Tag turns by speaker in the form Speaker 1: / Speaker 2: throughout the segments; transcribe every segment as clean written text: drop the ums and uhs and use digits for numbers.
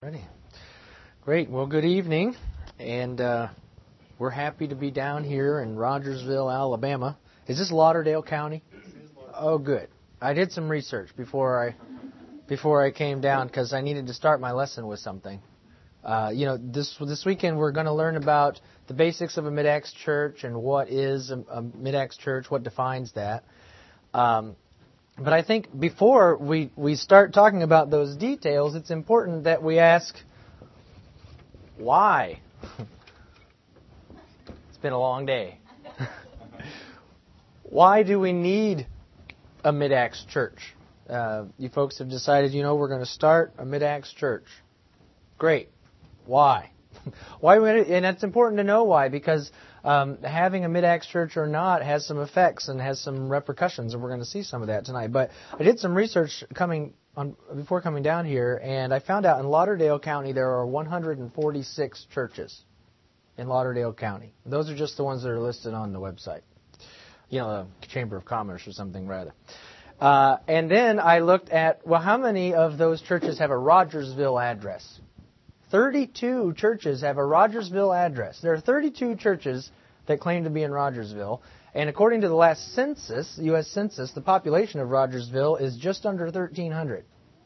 Speaker 1: Ready. Great. Well, good evening. And we're happy to be down here in Rogersville, Alabama. Is this Lauderdale County? Oh, good. I did some research before I came down because I needed to start my lesson with something. This weekend we're going to learn about the basics of a Mid-Acts church and what is a Mid-Acts church, what defines that. But I think before we start talking about those details, it's important that we ask, why? It's been a long day. Why do we need a Mid-Acts church? You folks have decided, we're going to start a Mid-Acts church. Great. Why? Why? And it's important to know why, because having a Mid-Acts church or not has some effects and has some repercussions, and we're going to see some of that tonight. But I did some research before coming down here, and I found out in Lauderdale County there are 146 churches in Lauderdale County. Those are just the ones that are listed on the website. The Chamber of Commerce or something rather. And then I looked at, how many of those churches have a Rogersville address? 32 churches have a Rogersville address. There are 32 churches that claim to be in Rogersville. And according to the last census, U.S. Census, the population of Rogersville is just under 1,300.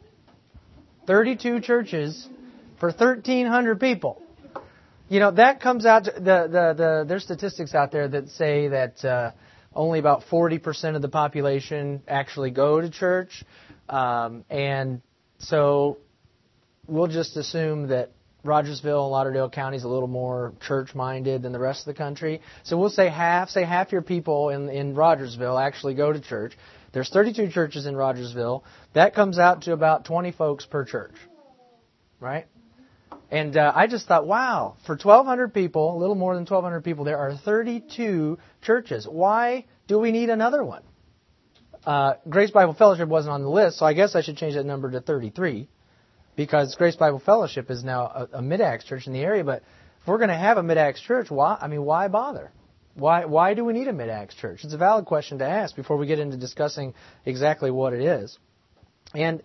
Speaker 1: 32 churches for 1,300 people. That comes out to there's statistics out there that say that only about 40% of the population actually go to church. And so we'll just assume that Rogersville and Lauderdale County is a little more church-minded than the rest of the country. So we'll say half your people in Rogersville actually go to church. There's 32 churches in Rogersville. That comes out to about 20 folks per church, right? And I just thought, wow, for 1,200 people, a little more than 1,200 people, there are 32 churches. Why do we need another one? Grace Bible Fellowship wasn't on the list, so I guess I should change that number to 33. Because Grace Bible Fellowship is now a Mid-Acts church in the area. But if we're going to have a Mid-Acts church, why bother? Why do we need a Mid-Acts church? It's a valid question to ask before we get into discussing exactly what it is. And,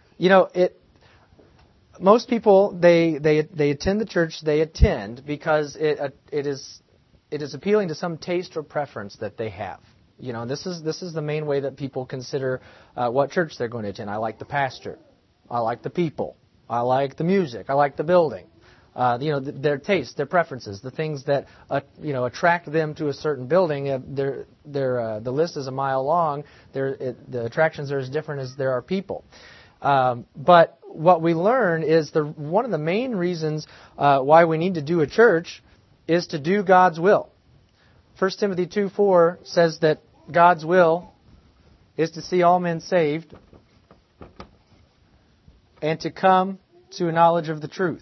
Speaker 1: most people, they attend the church they attend because it is appealing to some taste or preference that they have. This is the main way that people consider what church they're going to attend. I like the pastor. I like the people. I like the music. I like the building. Their tastes, their preferences, the things that attract them to a certain building. The list is a mile long. The attractions are as different as there are people. But what we learn is one of the main reasons why we need to do a church is to do God's will. 1 Timothy 2:4 says that God's will is to see all men saved and to come to a knowledge of the truth.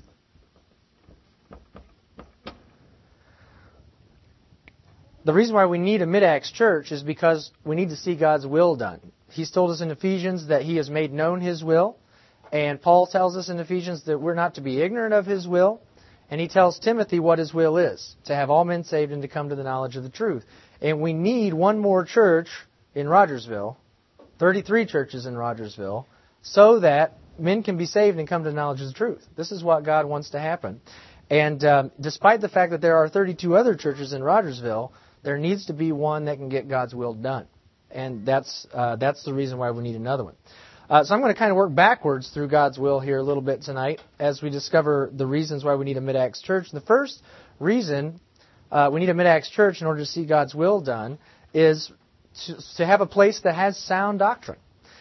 Speaker 1: The reason why we need a Mid-Acts church is because we need to see God's will done. He's told us in Ephesians that He has made known His will, and Paul tells us in Ephesians that we're not to be ignorant of His will, and he tells Timothy what His will is, to have all men saved and to come to the knowledge of the truth. And we need one more church in Rogersville, 33 churches in Rogersville, so that men can be saved and come to the knowledge of the truth. This is what God wants to happen. And despite the fact that there are 32 other churches in Rogersville, there needs to be one that can get God's will done. And that's the reason why we need another one. So I'm going to kind of work backwards through God's will here a little bit tonight as we discover the reasons why we need a Mid-Acts church. The first reason we need a Mid-Acts church in order to see God's will done is to have a place that has sound doctrine.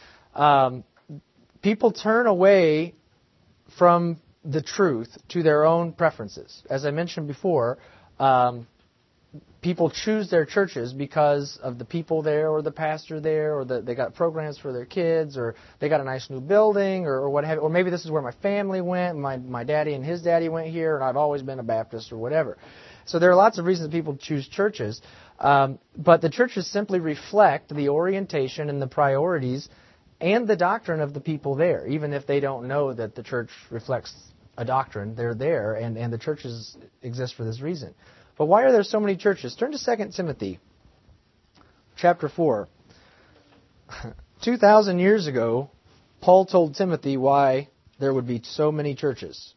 Speaker 1: People turn away from the truth to their own preferences. As I mentioned before, people choose their churches because of the people there or the pastor there, or they got programs for their kids, or they got a nice new building, or what have you. Or maybe this is where my family went. My daddy and his daddy went here, and I've always been a Baptist or whatever. So there are lots of reasons people choose churches. But the churches simply reflect the orientation and the priorities and the doctrine of the people there. Even if they don't know that the church reflects a doctrine, they're there, and the churches exist for this reason. But why are there so many churches? Turn to 2 Timothy chapter 4. 2,000 years ago, Paul told Timothy why there would be so many churches.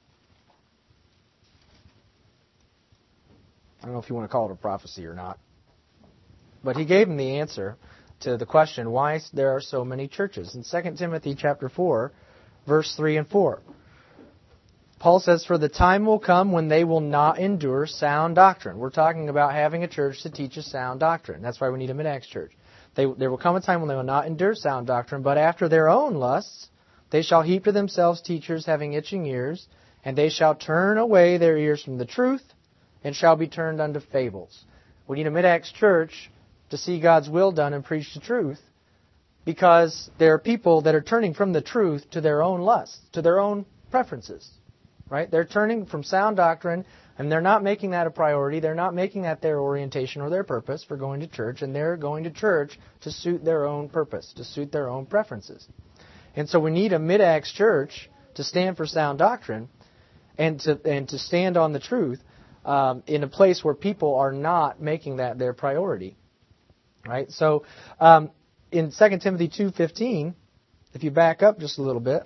Speaker 1: I don't know if you want to call it a prophecy or not. But he gave him the answer to the question, why there are so many churches. In 2 Timothy chapter 4, verse 3 and 4. Paul says, "For the time will come when they will not endure sound doctrine." We're talking about having a church to teach a sound doctrine. That's why we need a Mid-Acts church. There will come a time when they will not endure sound doctrine, but after their own lusts, they shall heap to themselves teachers having itching ears, and they shall turn away their ears from the truth, and shall be turned unto fables. We need a Mid-Acts church to see God's will done and preach the truth, because there are people that are turning from the truth to their own lusts, to their own preferences. Right? They're turning from sound doctrine, and they're not making that a priority. They're not making that their orientation or their purpose for going to church, and they're going to church to suit their own purpose, to suit their own preferences. And so we need a Mid-Acts church to stand for sound doctrine and to stand on the truth in a place where people are not making that their priority. Right? So in 2 Timothy 2:15, if you back up just a little bit,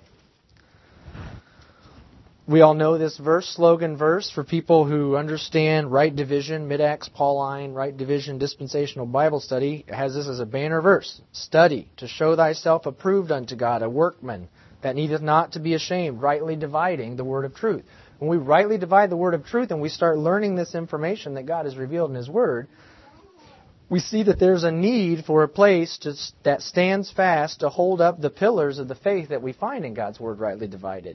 Speaker 1: we all know this verse, slogan verse, for people who understand right division, Mid-Acts, Pauline, right division, dispensational Bible study. It has this as a banner verse. "Study to show thyself approved unto God, a workman that needeth not to be ashamed, rightly dividing the word of truth." When we rightly divide the word of truth and we start learning this information that God has revealed in His Word, we see that there's a need for a place that stands fast to hold up the pillars of the faith that we find in God's Word rightly divided.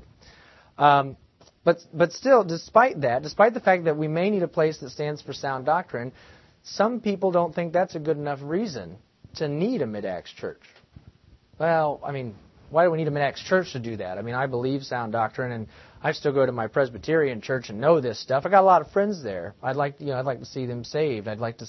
Speaker 1: But still, despite the fact that we may need a place that stands for sound doctrine, some people don't think that's a good enough reason to need a Mid-Acts church. Well, I mean, why do we need a Mid-Acts church to do that? I mean, I believe sound doctrine, and I still go to my Presbyterian church and know this stuff. I got a lot of friends there. I'd like to see them saved. I'd like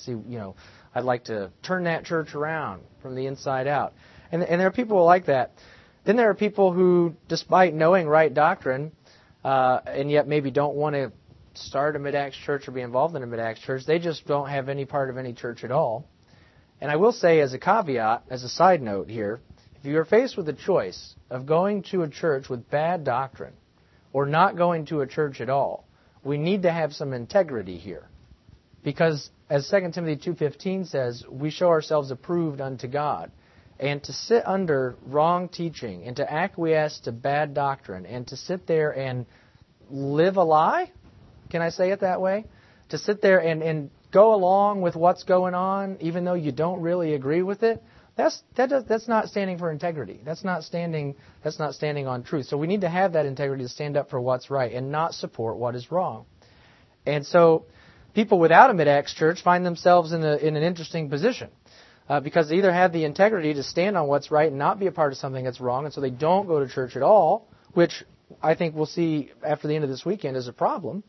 Speaker 1: to turn that church around from the inside out. And there are people like that. Then there are people who, despite knowing right doctrine, and yet maybe don't want to start a Mid-Acts church or be involved in a Mid-Acts church. They just don't have any part of any church at all. And I will say as a caveat, as a side note here, if you are faced with the choice of going to a church with bad doctrine or not going to a church at all, we need to have some integrity here. Because as 2 Timothy 2:15 says, we show ourselves approved unto God. And to sit under wrong teaching and to acquiesce to bad doctrine and to sit there and live a lie, can I say it that way? To sit there and go along with what's going on even though you don't really agree with it, that's not standing for integrity. That's not standing on truth. So we need to have that integrity to stand up for what's right and not support what is wrong. And so people without a Mid-Acts church find themselves in an interesting position. Because they either have the integrity to stand on what's right and not be a part of something that's wrong, and so they don't go to church at all, which I think we'll see after the end of this weekend is a problem.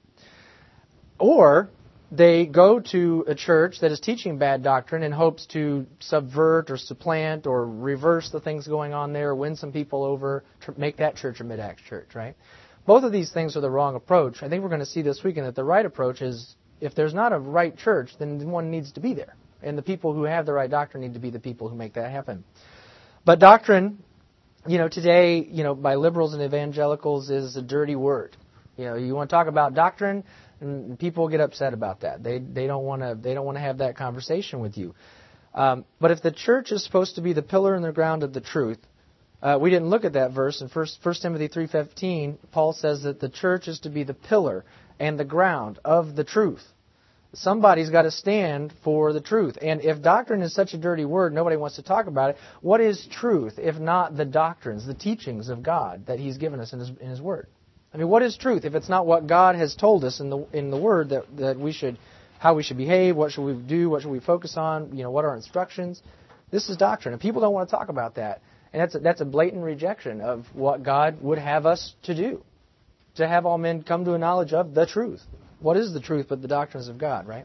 Speaker 1: Or they go to a church that is teaching bad doctrine in hopes to subvert or supplant or reverse the things going on there, win some people over, to make that church a Mid-Acts church, right? Both of these things are the wrong approach. I think we're going to see this weekend that the right approach is, if there's not a right church, then one needs to be there. And the people who have the right doctrine need to be the people who make that happen. But doctrine, today, by liberals and evangelicals is a dirty word. You want to talk about doctrine, and people get upset about that. They don't want to have that conversation with you. But if the church is supposed to be the pillar and the ground of the truth, we didn't look at that verse. In 1 Timothy 3:15, Paul says that the church is to be the pillar and the ground of the truth. Somebody's got to stand for the truth. And if doctrine is such a dirty word, nobody wants to talk about it, what is truth if not the doctrines, the teachings of God that He's given us in His Word? I mean, what is truth if it's not what God has told us in the Word that we should, how we should behave, what should we do, what should we focus on, what are our instructions? This is doctrine, and people don't want to talk about that. And that's a blatant rejection of what God would have us to do, to have all men come to a knowledge of the truth. What is the truth but the doctrines of God, right?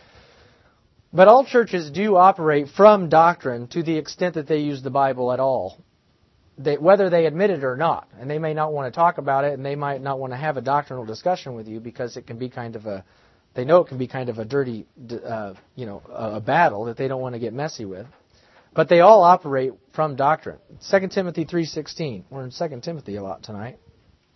Speaker 1: But all churches do operate from doctrine to the extent that they use the Bible at all, whether they admit it or not. And they may not want to talk about it, and they might not want to have a doctrinal discussion with you because it can be they know it can be kind of a dirty, a battle that they don't want to get messy with. But they all operate from doctrine. 2 Timothy 3:16. We're in 2 Timothy a lot tonight.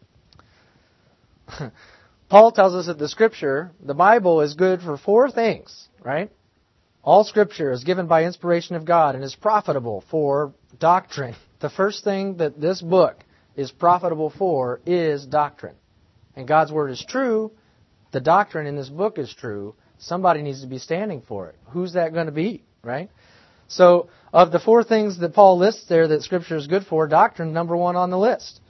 Speaker 1: Paul tells us that the Scripture, the Bible, is good for four things, right? All Scripture is given by inspiration of God and is profitable for doctrine. The first thing that this book is profitable for is doctrine. And God's Word is true. The doctrine in this book is true. Somebody needs to be standing for it. Who's that going to be, right? So, of the four things that Paul lists there that Scripture is good for, doctrine number one on the list.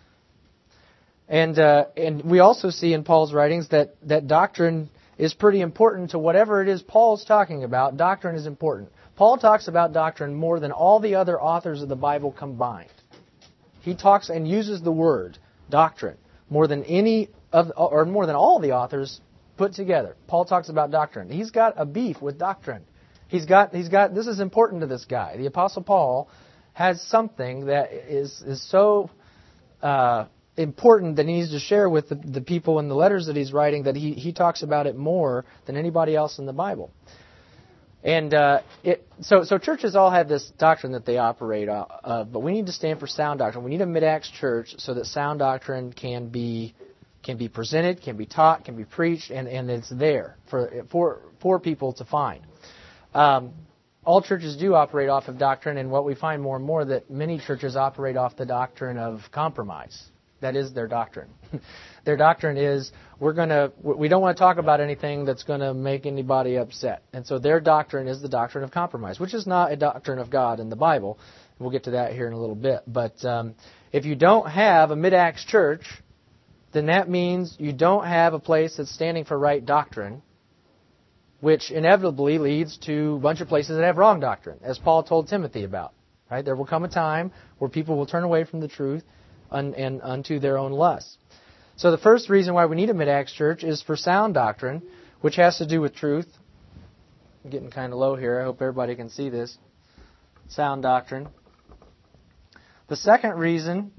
Speaker 1: And we also see in Paul's writings that doctrine is pretty important to whatever it is Paul's talking about. Doctrine is important. Paul talks about doctrine more than all the other authors of the Bible combined. He talks and uses the word doctrine more than more than all the authors put together. Paul talks about doctrine. He's got a beef with doctrine. He's got this is important to this guy. The Apostle Paul has something that is so important that he needs to share with the people in the letters that he's writing, that he talks about it more than anybody else in the Bible. And so churches all have this doctrine that they operate but we need to stand for sound doctrine. We need a mid-Acts church so that sound doctrine can be presented, can be taught, can be preached, and it's there for people to find. All churches do operate off of doctrine, and what we find more and more that many churches operate off the doctrine of compromise. That is their doctrine. Their doctrine is we don't want to talk about anything that's going to make anybody upset. And so their doctrine is the doctrine of compromise, which is not a doctrine of God in the Bible. We'll get to that here in a little bit. But if you don't have a mid-Acts church, then that means you don't have a place that's standing for right doctrine, which inevitably leads to a bunch of places that have wrong doctrine, as Paul told Timothy about. Right? There will come a time where people will turn away from the truth and unto their own lusts. So the first reason why we need a mid-Acts church is for sound doctrine, which has to do with truth. I'm getting kind of low here. I hope everybody can see this. Sound doctrine. The second reason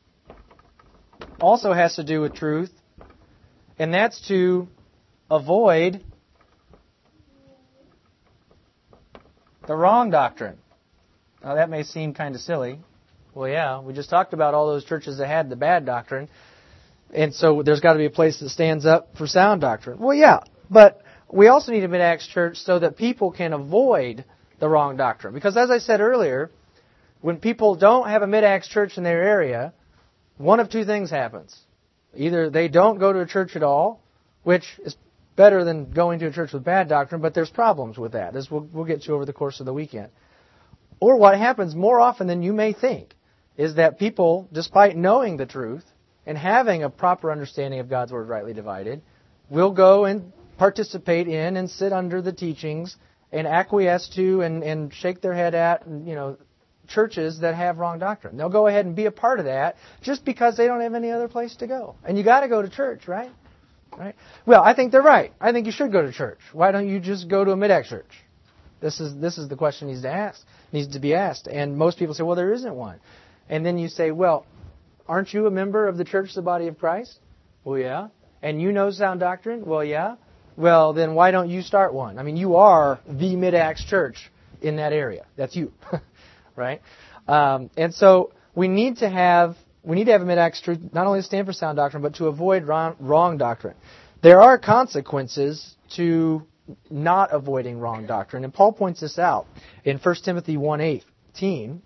Speaker 1: also has to do with truth, and that's to avoid the wrong doctrine. Now that may seem kind of silly. Well, yeah, we just talked about all those churches that had the bad doctrine, and so there's got to be a place that stands up for sound doctrine. Well, yeah, but we also need a mid-Acts church so that people can avoid the wrong doctrine. Because as I said earlier, when people don't have a mid-Acts church in their area, one of two things happens. Either they don't go to a church at all, which is better than going to a church with bad doctrine, but there's problems with that, as we'll get to over the course of the weekend. Or what happens more often than you may think is that people, despite knowing the truth and having a proper understanding of God's Word rightly divided, will go and participate in and sit under the teachings and acquiesce to and shake their head at, churches that have wrong doctrine. They'll go ahead and be a part of that just because they don't have any other place to go. And you got to go to church, right? Right? Well, I think they're right. I think you should go to church. Why don't you just go to a mid-Acts church? This is the question needs to be asked. And most people say, well, there isn't one. And then you say, well, aren't you a member of the church, the body of Christ? Well, yeah. And you know sound doctrine? Well, yeah. Well, then why don't you start one? I mean, you are the mid-Acts church in that area. That's you, right? And so we need to have a mid-Acts church not only to stand for sound doctrine, but to avoid wrong doctrine. There are consequences to not avoiding wrong doctrine, and Paul points this out in 1 Timothy 1:18.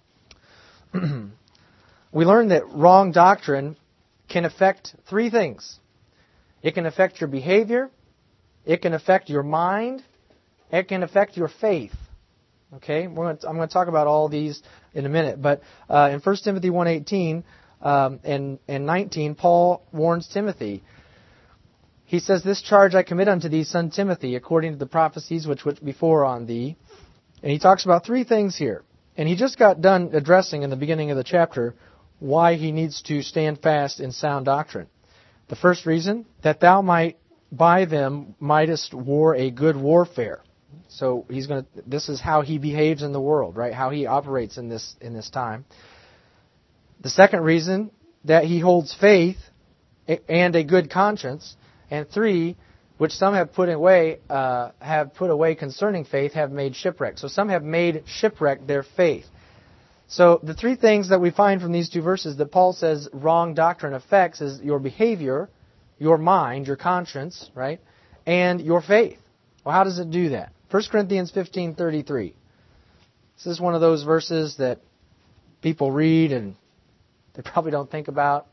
Speaker 1: We learn that wrong doctrine can affect three things. It can affect your behavior, it can affect your mind, it can affect your faith. Okay, I'm going to talk about all these in a minute, but in 1 Timothy 1:18 and 19, Paul warns Timothy. He says, "This charge I commit unto thee, son Timothy, according to the prophecies which went before on thee." And he talks about three things here. And he just got done addressing in the beginning of the chapter why he needs to stand fast in sound doctrine. The first reason, that thou might by them mightest war a good warfare. So this is how he behaves in the world, right? How he operates in this time. The second reason, that he holds faith and a good conscience. And three, which some have put away concerning faith, have made shipwreck. So some have made shipwreck their faith. So the three things that we find from these two verses that Paul says wrong doctrine affects is your behavior, your mind, your conscience, right, and your faith. Well, how does it do that? 1 Corinthians 15:33. This is one of those verses that people read and they probably don't think about.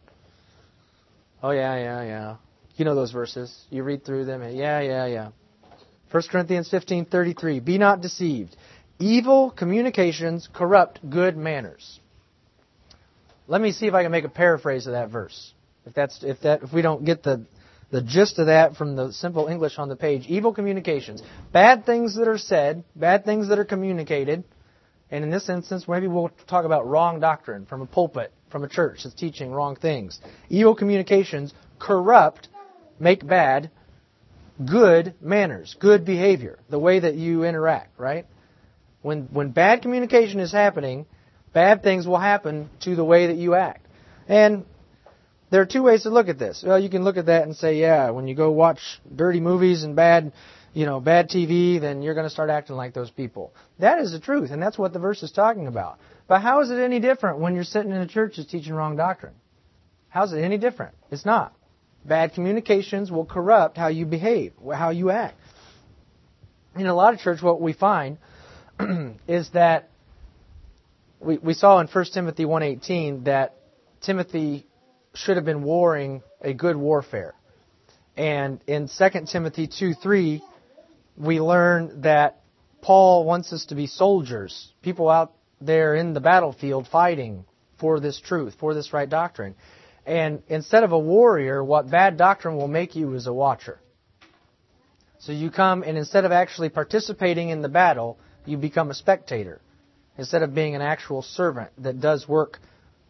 Speaker 1: Oh, yeah. You know those verses. You read through them. And yeah. 1 Corinthians 15:33. Be not deceived. Evil communications corrupt good manners. Let me see if I can make a paraphrase of that verse. If we don't get the gist of that from the simple English on the page. Evil communications. Bad things that are said, bad things that are communicated. And in this instance, maybe we'll talk about wrong doctrine from a pulpit, from a church that's teaching wrong things. Evil communications corrupt, make bad, good manners, good behavior, the way that you interact, right? When bad communication is happening, bad things will happen to the way that you act. And there are two ways to look at this. Well, you can look at that and say, yeah, when you go watch dirty movies and bad TV, then you're going to start acting like those people. That is the truth, and that's what the verse is talking about. But how is it any different when you're sitting in a church that's teaching wrong doctrine? How is it any different? It's not. Bad communications will corrupt how you behave, how you act. In a lot of church, what we find is that we saw in 1 Timothy 1:18 that Timothy should have been warring a good warfare. And in 2 Timothy 2:3, we learn that Paul wants us to be soldiers, people out there in the battlefield fighting for this truth, for this right doctrine. And instead of a warrior, what bad doctrine will make you is a watcher. So you come and instead of actually participating in the battle, you become a spectator. Instead of being an actual servant that does work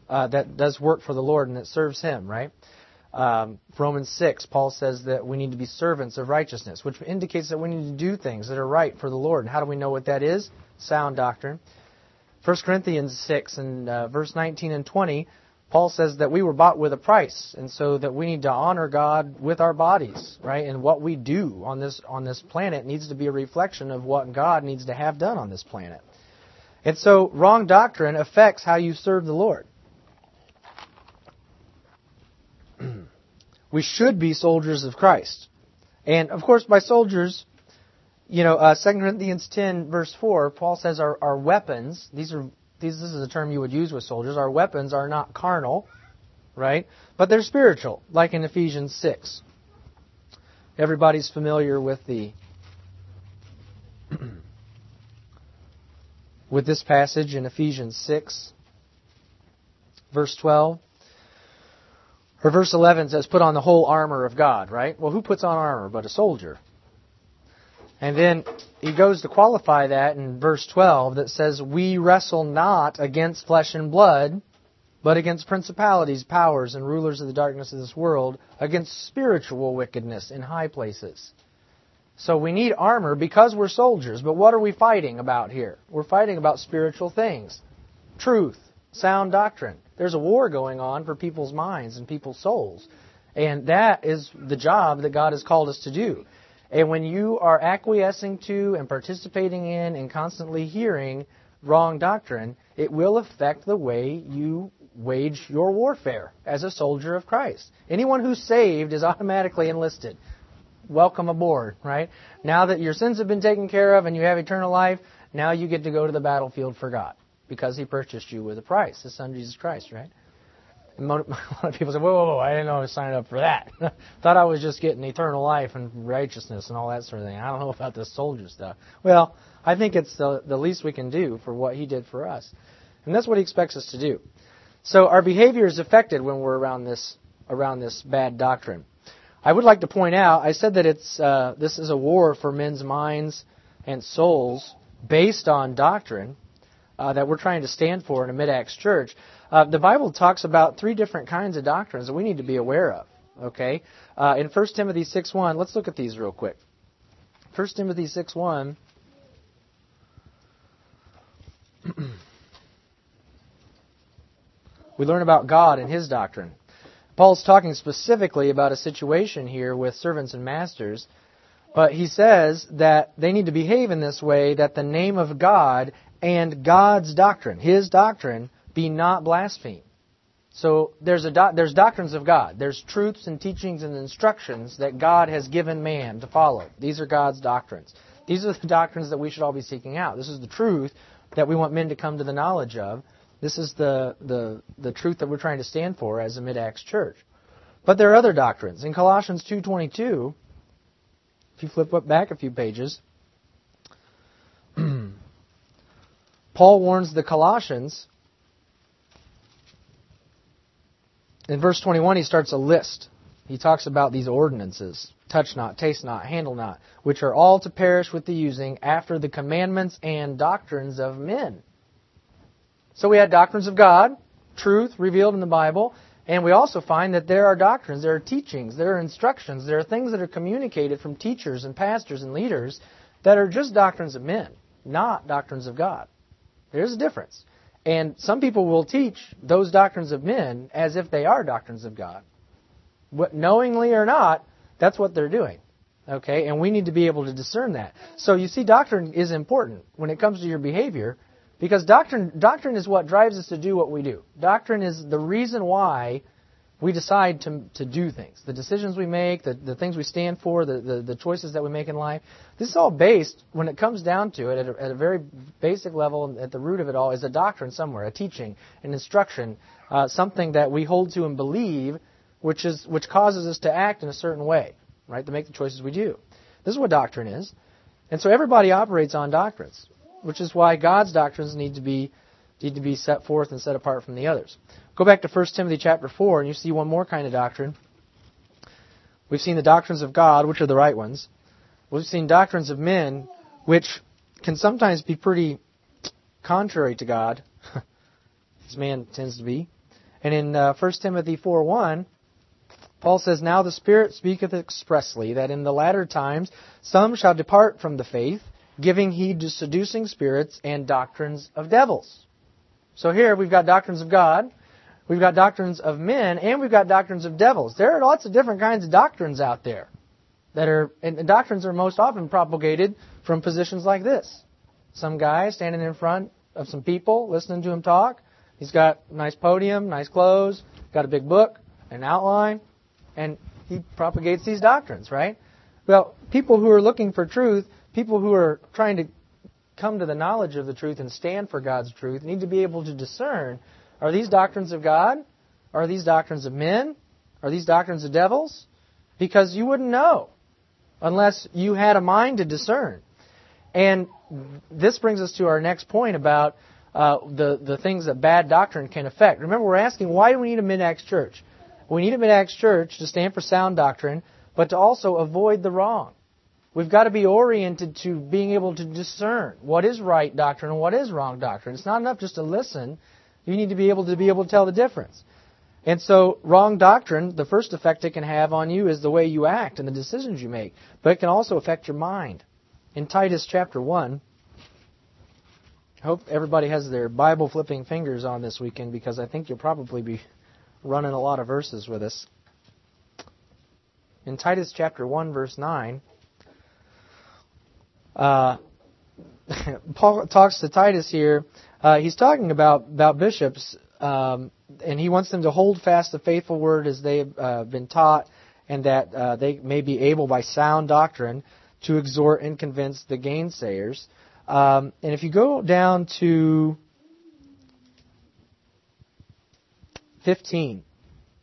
Speaker 1: for the Lord and that serves Him, right? Romans 6, Paul says that we need to be servants of righteousness, which indicates that we need to do things that are right for the Lord. And how do we know what that is? Sound doctrine. 1 Corinthians 6 and verse 19 and 20, Paul says that we were bought with a price, and so that we need to honor God with our bodies, right? And what we do on this planet needs to be a reflection of what God needs to have done on this planet. And so wrong doctrine affects how you serve the Lord. We should be soldiers of Christ. And, of course, by soldiers, 2 Corinthians 10, verse 4, Paul says our weapons, this is a term you would use with soldiers, our weapons are not carnal, right? But they're spiritual, like in Ephesians 6. Everybody's familiar with with this passage in Ephesians 6, verse 12. Or verse 11 says, put on the whole armor of God, right? Well, who puts on armor but a soldier? And then he goes to qualify that in verse 12 that says, we wrestle not against flesh and blood, but against principalities, powers, and rulers of the darkness of this world, against spiritual wickedness in high places. So we need armor because we're soldiers. But what are we fighting about here? We're fighting about spiritual things. Truth, sound doctrine. There's a war going on for people's minds and people's souls. And that is the job that God has called us to do. And when you are acquiescing to and participating in and constantly hearing wrong doctrine, it will affect the way you wage your warfare as a soldier of Christ. Anyone who's saved is automatically enlisted. Welcome aboard, right? Now that your sins have been taken care of and you have eternal life, now you get to go to the battlefield for God. Because He purchased you with a price, His Son Jesus Christ, right? And a lot of people say, whoa, I didn't know I was signing up for that. Thought I was just getting eternal life and righteousness and all that sort of thing. I don't know about this soldier stuff. Well, I think it's the least we can do for what He did for us. And that's what He expects us to do. So our behavior is affected when we're around this bad doctrine. I would like to point out, I said that this is a war for men's minds and souls based on doctrine. That we're trying to stand for in a Mid-Acts church. The Bible talks about 3 different kinds of doctrines that we need to be aware of. Okay, in 1 Timothy 6:1, let's look at these real quick. 1 Timothy 6:1. We learn about God and His doctrine. Paul's talking specifically about a situation here with servants and masters, but he says that they need to behave in this way that the name of God and God's doctrine, His doctrine, be not blasphemed. So there's doctrines of God. There's truths and teachings and instructions that God has given man to follow. These are God's doctrines. These are the doctrines that we should all be seeking out. This is the truth that we want men to come to the knowledge of. This is the truth that we're trying to stand for as a Mid-Acts church. But there are other doctrines. In Colossians 2:22, if you flip back a few pages, Paul warns the Colossians. In verse 21, he starts a list. He talks about these ordinances: touch not, taste not, handle not, which are all to perish with the using after the commandments and doctrines of men. So we had doctrines of God, truth revealed in the Bible, and we also find that there are doctrines, there are teachings, there are instructions, there are things that are communicated from teachers and pastors and leaders that are just doctrines of men, not doctrines of God. There's a difference. And some people will teach those doctrines of men as if they are doctrines of God. Knowingly or not, that's what they're doing. Okay? And we need to be able to discern that. So you see, doctrine is important when it comes to your behavior, because doctrine is what drives us to do what we do. Doctrine is the reason why we decide to do things. The decisions we make, the things we stand for, the choices that we make in life. This is all based, when it comes down to it, at a very basic level, at the root of it all, is a doctrine somewhere, a teaching, an instruction, something that we hold to and believe, which causes us to act in a certain way, right, to make the choices we do. This is what doctrine is. And so everybody operates on doctrines, which is why God's doctrines need to be set forth and set apart from the others. Go back to 1 Timothy chapter 4, and you see one more kind of doctrine. We've seen the doctrines of God, which are the right ones. We've seen doctrines of men, which can sometimes be pretty contrary to God, as man tends to be. And in 1 Timothy 4:1, Paul says, "Now the Spirit speaketh expressly, that in the latter times some shall depart from the faith, giving heed to seducing spirits and doctrines of devils." So here we've got doctrines of God, we've got doctrines of men, and we've got doctrines of devils. There are lots of different kinds of doctrines out there and doctrines are most often propagated from positions like this. Some guy standing in front of some people, listening to him talk. He's got a nice podium, nice clothes, got a big book, an outline, and he propagates these doctrines, right? Well, people who are looking for truth, people who are trying to come to the knowledge of the truth and stand for God's truth need to be able to discern, are these doctrines of God? Are these doctrines of men? Are these doctrines of devils? Because you wouldn't know unless you had a mind to discern. And this brings us to our next point about the things that bad doctrine can affect. Remember, we're asking, why do we need a Mid-Acts church? We need a Mid-Acts church to stand for sound doctrine, but to also avoid the wrong. We've got to be oriented to being able to discern what is right doctrine and what is wrong doctrine. It's not enough just to listen. You need to be able to tell the difference. And so wrong doctrine, the first effect it can have on you is the way you act and the decisions you make. But it can also affect your mind. In Titus chapter 1, I hope everybody has their Bible flipping fingers on this weekend, because I think you'll probably be running a lot of verses with us. In Titus chapter 1, verse 9, Paul talks to Titus here. He's talking about bishops, and he wants them to hold fast the faithful word as they have been taught, and that they may be able by sound doctrine to exhort and convince the gainsayers. And if you go down to 15,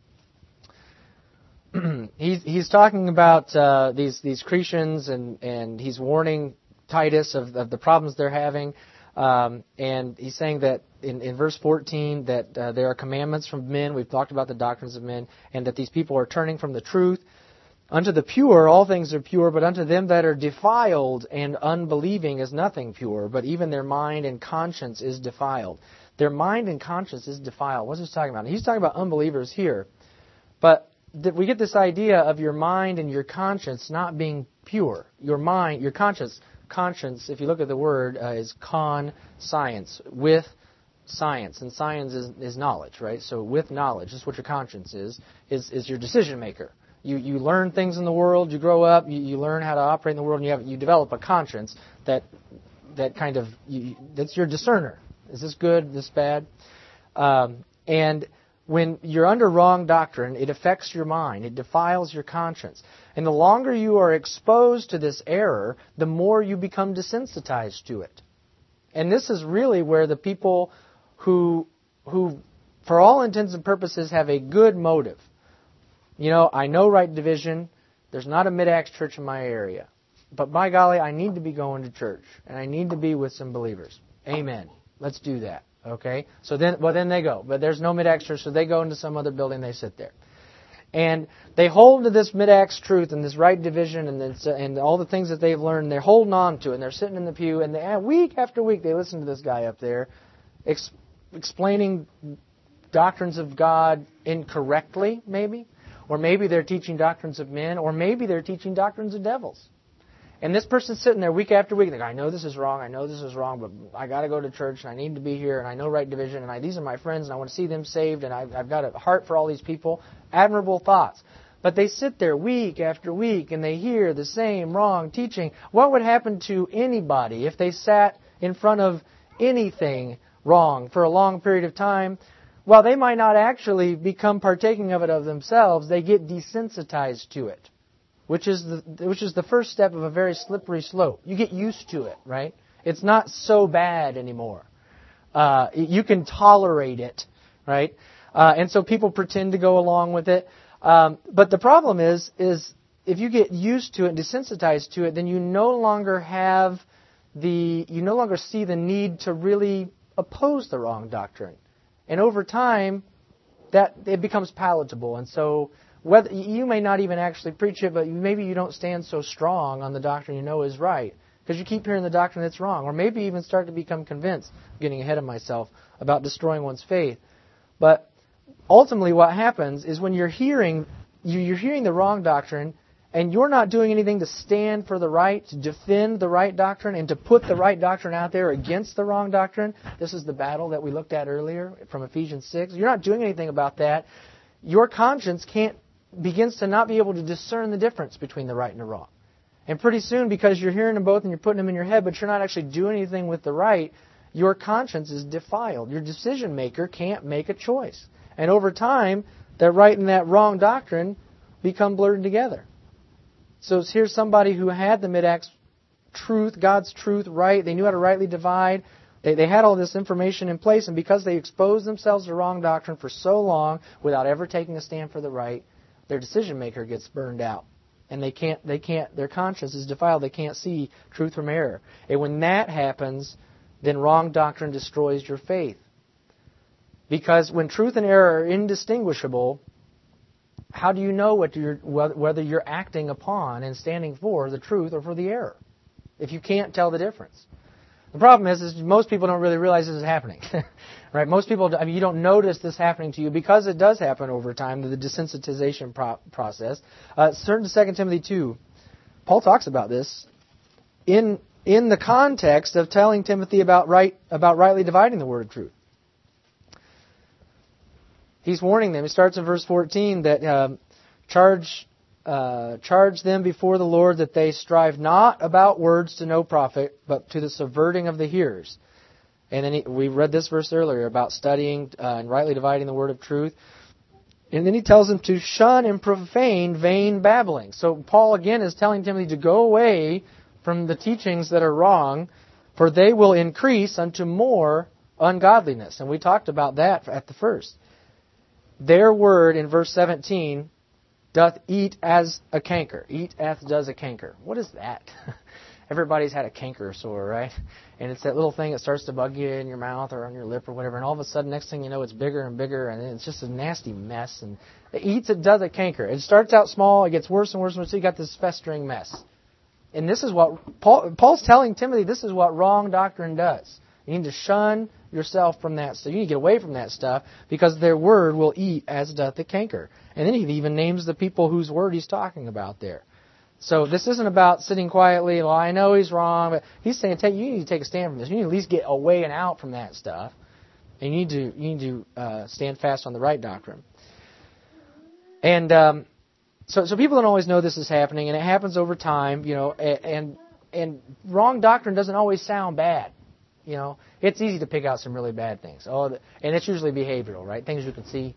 Speaker 1: he's talking about these Cretans, and he's warning Titus of the problems they're having. And he's saying that in verse 14 that there are commandments from men. We've talked about the doctrines of men, and that these people are turning from the truth. Unto the pure all things are pure, but unto them that are defiled and unbelieving is nothing pure, but even their mind and conscience is defiled. Their mind and conscience is defiled. What's he talking about? He's talking about unbelievers here. But we get this idea of your mind and your conscience not being pure. Your mind, your conscience, if you look at the word, is con-science, with science. And science is knowledge, right? So with knowledge, this is what your conscience is your decision maker. You learn things in the world, you grow up, you learn how to operate in the world, and you develop a conscience that kind of, that's your discerner. Is this good? Is this bad? And when you're under wrong doctrine, it affects your mind. It defiles your conscience. And the longer you are exposed to this error, the more you become desensitized to it. And this is really where the people who for all intents and purposes, have a good motive. You know, I know right division. There's not a Mid-Acts church in my area. But by golly, I need to be going to church. And I need to be with some believers. Amen. Let's do that. Okay? So then they go. But there's no Mid-Acts church, so they go into some other building, they sit there. And they hold to this Mid-Acts truth and this right division and all the things that they've learned. They're holding on to it. And they're sitting in the pew. And week after week, they listen to this guy up there explaining doctrines of God incorrectly, maybe. Or maybe they're teaching doctrines of men. Or maybe they're teaching doctrines of devils. And this person's sitting there week after week. They go, I know this is wrong, but I got to go to church, and I need to be here, and I know right division, and these are my friends, and I want to see them saved, and I've got a heart for all these people. Admirable thoughts. But they sit there week after week, and they hear the same wrong teaching. What would happen to anybody if they sat in front of anything wrong for a long period of time? Well, they might not actually become partaking of it of themselves. They get desensitized to it. Which is the first step of a very slippery slope. You get used to it, right? It's not so bad anymore. You can tolerate it, right? And so people pretend to go along with it. But the problem is if you get used to it and desensitized to it, then you no longer see the need to really oppose the wrong doctrine. And over time, that it becomes palatable. And so whether you may not even actually preach it, but maybe you don't stand so strong on the doctrine you know is right because you keep hearing the doctrine that's wrong, or maybe even start to become convinced. I'm getting ahead of myself about destroying one's faith. But ultimately, what happens is when you're hearing the wrong doctrine, and you're not doing anything to stand for the right, to defend the right doctrine, and to put the right doctrine out there against the wrong doctrine. This is the battle that we looked at earlier from Ephesians 6. You're not doing anything about that. Your conscience begins to not be able to discern the difference between the right and the wrong. And pretty soon, because you're hearing them both and you're putting them in your head, but you're not actually doing anything with the right, your conscience is defiled. Your decision maker can't make a choice. And over time, that right and that wrong doctrine become blurred together. So here's somebody who had the Mid-Acts truth, God's truth, right. They knew how to rightly divide. They had all this information in place, and because they exposed themselves to wrong doctrine for so long without ever taking a stand for the right, their decision maker gets burned out. And their conscience is defiled. They can't see truth from error. And when that happens, then wrong doctrine destroys your faith. Because when truth and error are indistinguishable, how do you know whether you're acting upon and standing for the truth or for the error? If you can't tell the difference. The problem is most people don't really realize this is happening. Right? Most people, you don't notice this happening to you because it does happen over time, the desensitization process. Turn to 2 Timothy 2. Paul talks about this in the context of telling Timothy about rightly dividing the word of truth. He's warning them. He starts in verse 14 that charge them before the Lord that they strive not about words to no profit, but to the subverting of the hearers. And then we read this verse earlier about studying and rightly dividing the word of truth. And then he tells them to shun and profane vain babbling. So Paul again is telling Timothy to go away from the teachings that are wrong, for they will increase unto more ungodliness. And we talked about that at the first. Their word in verse 17 doth eat as a canker. Eat as does a canker. What is that? Everybody's had a canker sore, right? And it's that little thing that starts to bug you in your mouth or on your lip or whatever. And all of a sudden, next thing you know, it's bigger and bigger. And it's just a nasty mess. And it eats, it does a canker. It starts out small. It gets worse and worse. So you got this festering mess. And this is what Paul's telling Timothy, this is what wrong doctrine does. You need to shun yourself from that stuff. You need to get away from that stuff because their word will eat as doth the canker. And then he even names the people whose word he's talking about there. So this isn't about sitting quietly, well, I know he's wrong, but he's saying, you need to take a stand from this. You need to at least get away and out from that stuff. And you need to stand fast on the right doctrine. And so people don't always know this is happening, and it happens over time, and wrong doctrine doesn't always sound bad. It's easy to pick out some really bad things. And it's usually behavioral, right? Things you can see.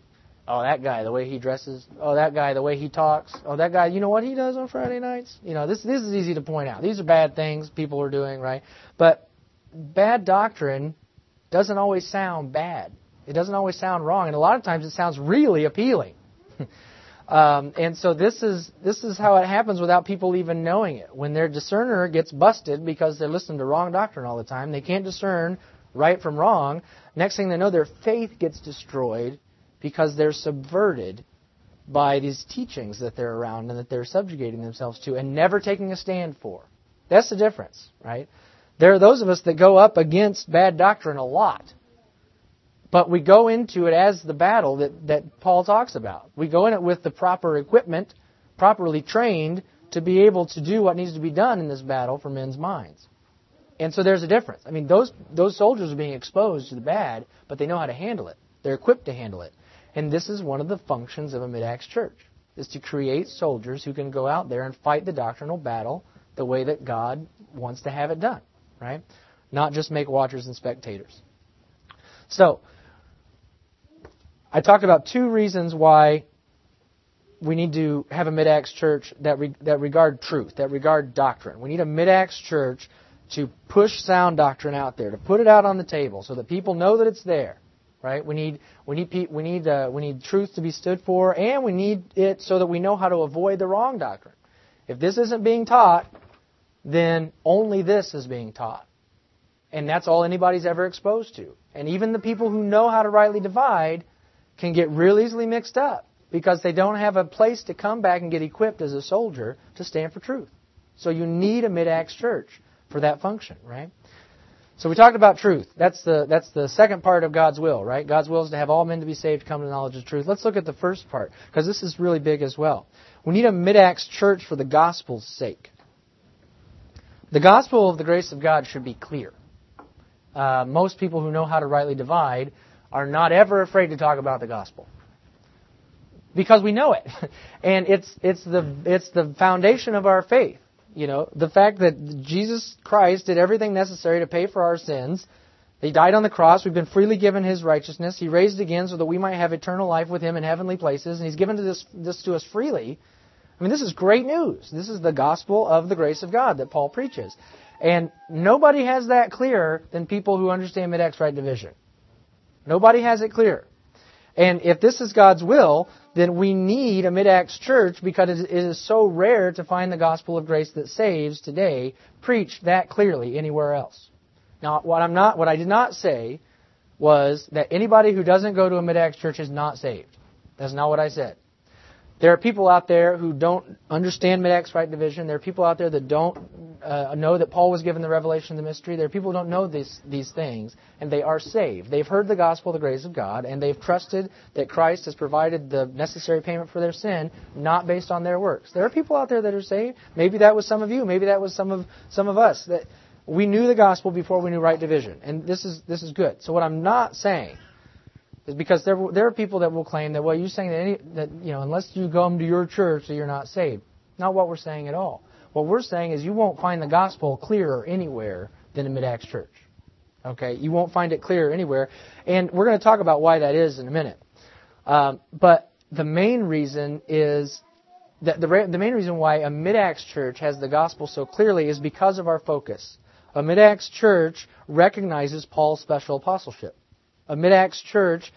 Speaker 1: Oh, that guy, the way he dresses. Oh, that guy, the way he talks. Oh, that guy, you know what he does on Friday nights? This is easy to point out. These are bad things people are doing, right? But bad doctrine doesn't always sound bad. It doesn't always sound wrong, and a lot of times it sounds really appealing. And so this is how it happens without people even knowing it. When their discerner gets busted because they're listening to wrong doctrine all the time, they can't discern right from wrong. Next thing they know, their faith gets destroyed because they're subverted by these teachings that they're around and that they're subjugating themselves to and never taking a stand for. That's the difference, right? There are those of us that go up against bad doctrine a lot. But we go into it as the battle that Paul talks about. We go in it with the proper equipment, properly trained to be able to do what needs to be done in this battle for men's minds. And so there's a difference. I mean, those soldiers are being exposed to the bad, but they know how to handle it. They're equipped to handle it. And this is one of the functions of a mid-Acts church, is to create soldiers who can go out there and fight the doctrinal battle the way that God wants to have it done, right? Not just make watchers and spectators. So, I talked about two reasons why we need to have a mid-Acts church that regard truth, that regard doctrine. We need a mid-Acts church to push sound doctrine out there, to put it out on the table so that people know that it's there, right? We need truth to be stood for, and we need it so that we know how to avoid the wrong doctrine. If this isn't being taught, then only this is being taught. And that's all anybody's ever exposed to. And even the people who know how to rightly divide can get real easily mixed up because they don't have a place to come back and get equipped as a soldier to stand for truth. So you need a mid-Acts church for that function, right? So we talked about truth. That's the second part of God's will, right? God's will is to have all men to be saved, to come to the knowledge of truth. Let's look at the first part, because this is really big as well. We need a mid-Acts church for the gospel's sake. The gospel of the grace of God should be clear. Most people who know how to rightly divide are not ever afraid to talk about the gospel, because we know it, and it's the foundation of our faith. The fact that Jesus Christ did everything necessary to pay for our sins. He died on the cross. We've been freely given His righteousness. He raised again so that we might have eternal life with Him in heavenly places, and He's given this to us freely. I mean, this is great news. This is the gospel of the grace of God that Paul preaches, and nobody has that clearer than people who understand mid-Acts right division. Nobody has it clear. And if this is God's will, then we need a mid-Acts church because it is so rare to find the gospel of grace that saves today preached that clearly anywhere else. Now, what I did not say was that anybody who doesn't go to a mid-Acts church is not saved. That's not what I said. There are people out there who don't understand mid-Acts right division. There are people out there that don't know that Paul was given the revelation of the mystery. There are people who don't know these things, and they are saved. They've heard the gospel of the grace of God, and they've trusted that Christ has provided the necessary payment for their sin, not based on their works. There are people out there that are saved. Maybe that was some of you. Maybe that was some of us. That we knew the gospel before we knew right division, and this is good. So what I'm not saying is because there are people that will claim that, well, you're saying that unless you come to your church that you're not saved. Not what we're saying at all. What we're saying is you won't find the gospel clearer anywhere than a mid-Acts church. Okay? You won't find it clearer anywhere. And we're going to talk about why that is in a minute. But the main reason is that the main reason why a mid-Acts church has the gospel so clearly is because of our focus. A mid-Acts church recognizes Paul's special apostleship. A mid-Acts church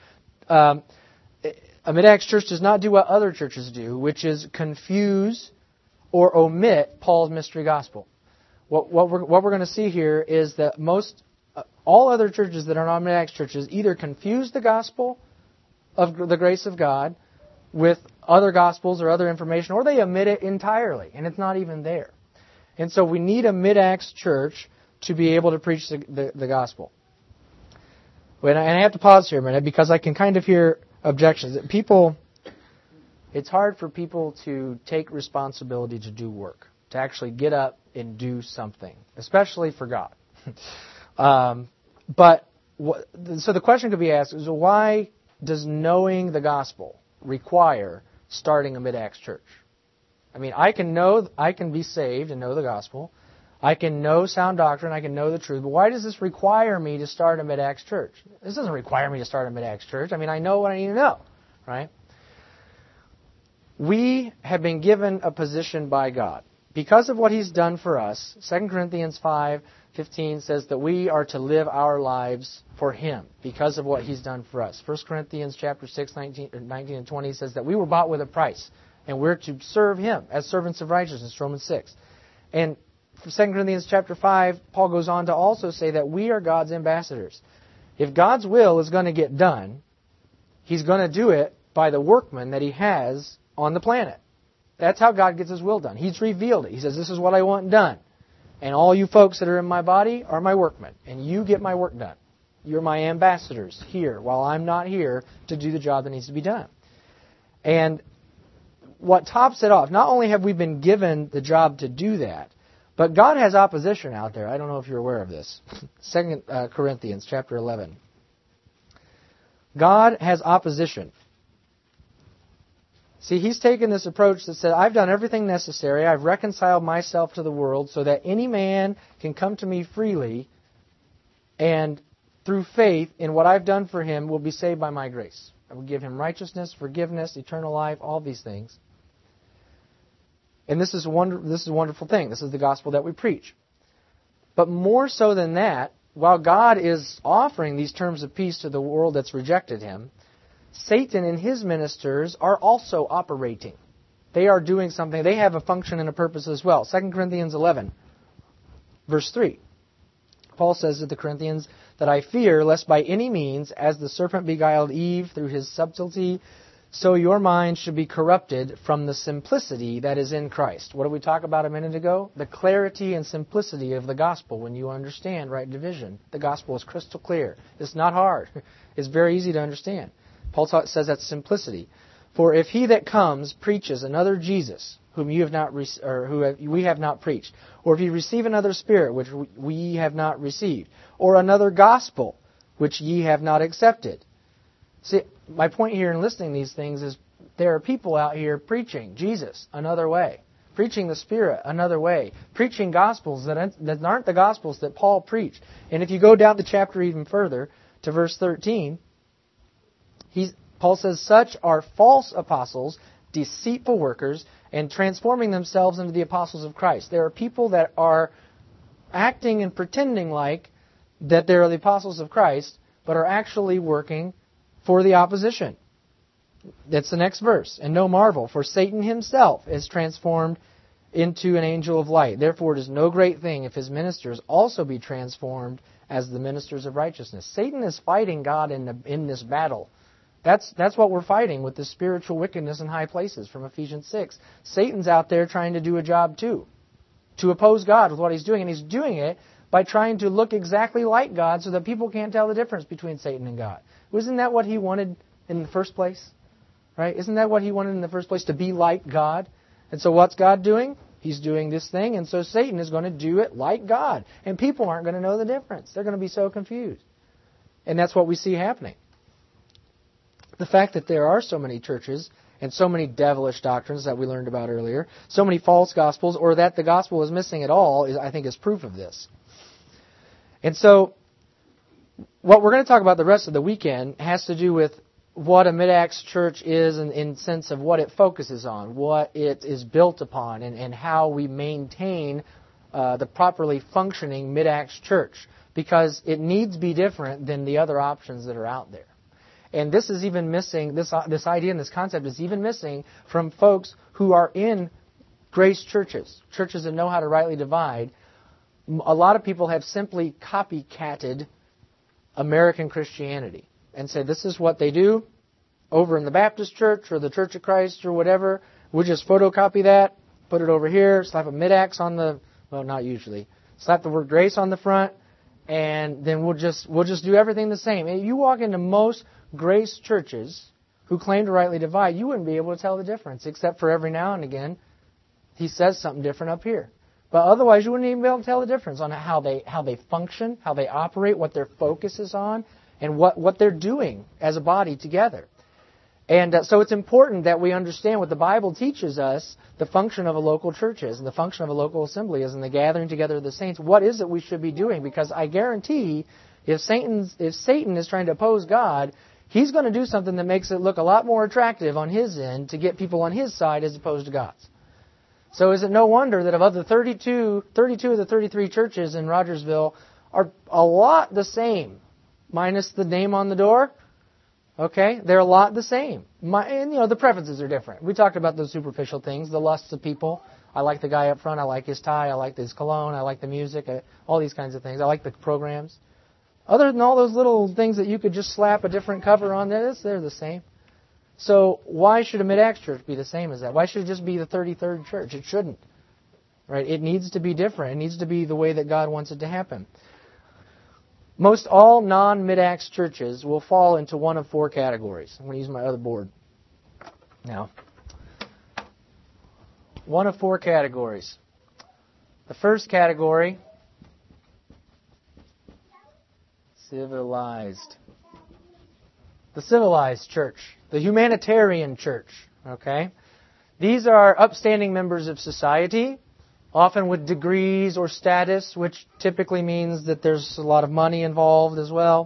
Speaker 1: does not do what other churches do, which is confuse or omit Paul's mystery gospel. What we're going to see here is that all other churches that are not mid-Acts churches either confuse the gospel of the grace of God with other gospels or other information, or they omit it entirely, and it's not even there. And so we need a mid-Acts church to be able to preach the gospel. And I have to pause here a minute because I can kind of hear objections. It's hard for people to take responsibility to do work, to actually get up and do something, especially for God. So the question could be asked is, why does knowing the gospel require starting a mid-Acts church? I mean, I can be saved and know the gospel. I can know sound doctrine. I can know the truth. But why does this require me to start a mid-Acts church? This doesn't require me to start a mid-Acts church. I mean, I know what I need to know, right? we have been given a position by God. Because of what He's done for us, 2 Corinthians 5:15 says that we are to live our lives for Him because of what He's done for us. 1 Corinthians chapter 6, 19 and 20 says that we were bought with a price, and we're to serve Him as servants of righteousness, Romans 6. And 2 Corinthians chapter 5, Paul goes on to also say that we are God's ambassadors. If God's will is going to get done, He's going to do it by the workmen that He has on the planet. That's how God gets His will done. He's revealed it. He says, this is what I want done. And all you folks that are in my body are my workmen. And you get my work done. You're my ambassadors here while I'm not here to do the job that needs to be done. And what tops it off, not only have we been given the job to do that, but God has opposition out there. I don't know if you're aware of this. 2 Corinthians chapter 11. God has opposition. See, He's taken this approach that said, I've done everything necessary. I've reconciled myself to the world so that any man can come to me freely and through faith in what I've done for him will be saved by my grace. I will give him righteousness, forgiveness, eternal life, all these things. And this is a wonderful thing. This is the gospel that we preach. But more so than that, while God is offering these terms of peace to the world that's rejected Him, Satan and his ministers are also operating. They are doing something. They have a function and a purpose as well. 2 Corinthians 11, verse 3. Paul says to the Corinthians that I fear lest by any means, as the serpent beguiled Eve through his subtlety, so your mind should be corrupted from the simplicity that is in Christ. What did we talk about a minute ago? The clarity and simplicity of the gospel when you understand right division. The gospel is crystal clear. It's not hard. It's very easy to understand. Paul says that's simplicity. For if he that comes preaches another Jesus, whom you have not we have not preached, or if you receive another spirit which we have not received, or another gospel which ye have not accepted. See, my point here in listing these things is there are people out here preaching Jesus another way, preaching the Spirit another way, preaching gospels that aren't the gospels that Paul preached. And if you go down the chapter even further to verse 13, Paul says, such are false apostles, deceitful workers, and transforming themselves into the apostles of Christ. There are people that are acting and pretending like that they're the apostles of Christ, but are actually working for the opposition. That's the next verse. And no marvel, for Satan himself is transformed into an angel of light. Therefore it is no great thing if his ministers also be transformed as the ministers of righteousness. Satan is fighting God in this battle. That's what we're fighting with this spiritual wickedness in high places from Ephesians 6. Satan's out there trying to do a job too, to oppose God with what he's doing. And he's doing it by trying to look exactly like God so that people can't tell the difference between Satan and God. Isn't that what he wanted in the first place? Right? Isn't that what he wanted in the first place? To be like God? And so what's God doing? He's doing this thing, and so Satan is going to do it like God. And people aren't going to know the difference. They're going to be so confused. And that's what we see happening. The fact that there are so many churches and so many devilish doctrines that we learned about earlier, so many false gospels, or that the gospel is missing at all, I think is proof of this. And so what we're going to talk about the rest of the weekend has to do with what a Mid-Acts church is in sense of what it focuses on, what it is built upon, and how we maintain the properly functioning Mid-Acts church, because it needs to be different than the other options that are out there. And this is even missing, this idea and this concept is even missing from folks who are in grace churches that know how to rightly divide. A lot of people have simply copycatted American Christianity and say, this is what they do over in the Baptist church or the Church of Christ or whatever. We'll just photocopy that, put it over here, slap a Mid-Acts on the, well, not usually, slap the word grace on the front, and then we'll just do everything the same. And you walk into most grace churches who claim to rightly divide, you wouldn't be able to tell the difference, except for every now and again he says something different up here. But otherwise you wouldn't even be able to tell the difference on how they function, how they operate, what their focus is on, and what they're doing as a body together. And so it's important that we understand what the Bible teaches us the function of a local church is, and the function of a local assembly is, and the gathering together of the saints. What is it we should be doing? Because I guarantee if Satan is trying to oppose God, he's going to do something that makes it look a lot more attractive on his end to get people on his side as opposed to God's. So is it no wonder that of the 32 of the 33 churches in Rogersville are a lot the same, minus the name on the door? Okay, they're a lot the same. And the preferences are different. We talked about those superficial things, the lusts of people. I like the guy up front. I like his tie. I like his cologne. I like the music. All these kinds of things. I like the programs. Other than all those little things that you could just slap a different cover on, they're the same. So why should a Mid-Acts church be the same as that? Why should it just be the 33rd church? It shouldn't. Right? It needs to be different. It needs to be the way that God wants it to happen. Most all non-Mid-Acts churches will fall into one of four categories. I'm going to use my other board now. One of four categories. The first category, civilized. The civilized church. The humanitarian church. Okay? These are upstanding members of society, often with degrees or status, which typically means that there's a lot of money involved as well.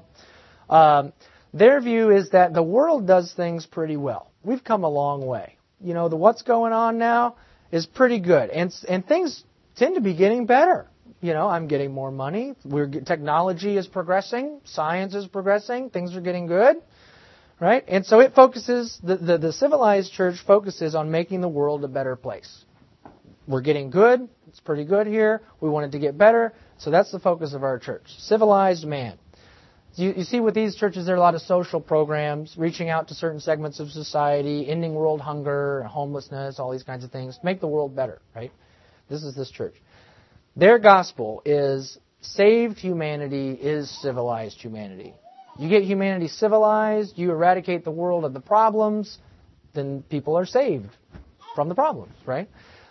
Speaker 1: Their view is that the world does things pretty well. We've come a long way. What's going on now is pretty good. And things tend to be getting better. I'm getting more money. Technology is progressing. Science is progressing. Things are getting good. Right? And so it focuses, the civilized church focuses on making the world a better place. We're getting good. It's pretty good here. We want it to get better. So that's the focus of our church. Civilized man. You see with these churches, there are a lot of social programs, reaching out to certain segments of society, ending world hunger, homelessness, all these kinds of things. Make the world better, right? This is this church. Their gospel is saved humanity is civilized humanity. You get humanity civilized, you eradicate the world of the problems, then people are saved from the problems, right?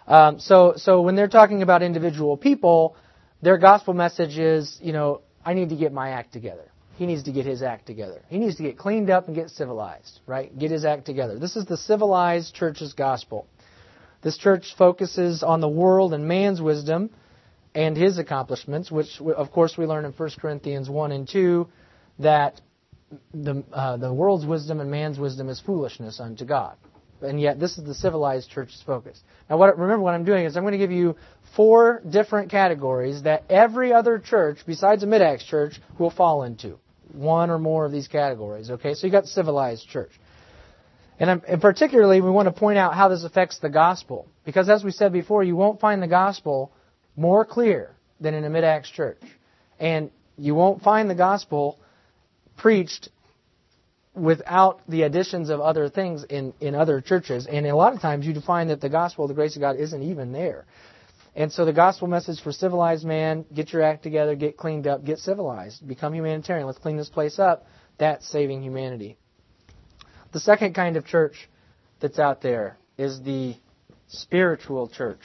Speaker 1: So when they're talking about individual people, their gospel message is, I need to get my act together. He needs to get his act together. He needs to get cleaned up and get civilized, right? Get his act together. This is the civilized church's gospel. This church focuses on the world and man's wisdom and his accomplishments, which, of course, we learn in 1 Corinthians 1 and 2 that the world's wisdom and man's wisdom is foolishness unto God. And yet, this is the civilized church's focus. Now, remember what I'm doing is I'm going to give you four different categories that every other church, besides a Mid-Acts church, will fall into. One or more of these categories. Okay, so you got the civilized church. And particularly, we want to point out how this affects the gospel. Because as we said before, you won't find the gospel more clear than in a Mid-Acts church. And you won't find the gospel preached without the additions of other things in other churches. And a lot of times you find that the gospel of the grace of God isn't even there. And so the gospel message for civilized man, get your act together, get cleaned up, get civilized, become humanitarian. Let's clean this place up. That's saving humanity. The second kind of church that's out there is the spiritual church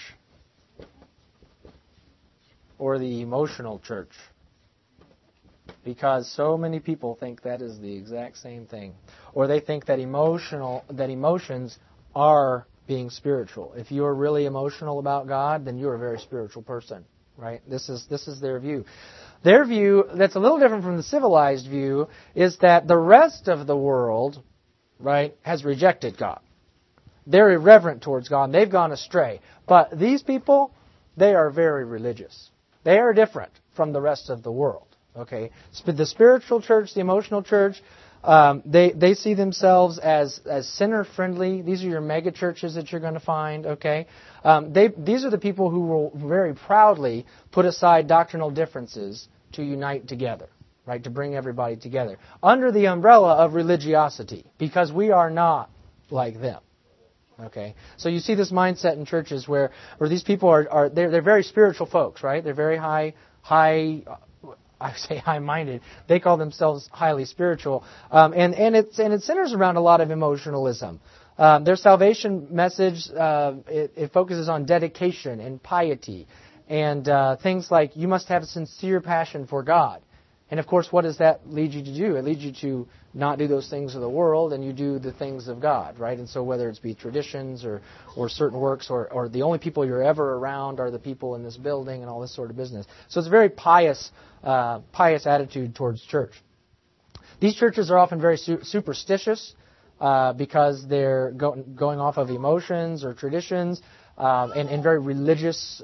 Speaker 1: or the emotional church. Because so many people think that is the exact same thing. Or they think that emotions are being spiritual. If you're really emotional about God, then you're a very spiritual person. Right? This is their view. Their view, that's a little different from the civilized view, is that the rest of the world, right, has rejected God. They're irreverent towards God, and they've gone astray. But these people, they are very religious. They are different from the rest of the world. Okay, the spiritual church, the emotional church, they see themselves as sinner friendly. These are your mega churches that you're going to find. Okay, these are the people who will very proudly put aside doctrinal differences to unite together, right? To bring everybody together under the umbrella of religiosity, because we are not like them. Okay, so you see this mindset in churches where these people are they're very spiritual folks, right? They're very high. I say high-minded. They call themselves highly spiritual, and it centers around a lot of emotionalism. Their salvation message it focuses on dedication and piety, and things like you must have a sincere passion for God. And of course, what does that lead you to do? It leads you to not do those things of the world, and you do the things of God, right? And so whether it's be traditions or certain works, or the only people you're ever around are the people in this building and all this sort of business. So it's a very pious attitude towards church. These churches are often very superstitious because they're going off of emotions or traditions and very religious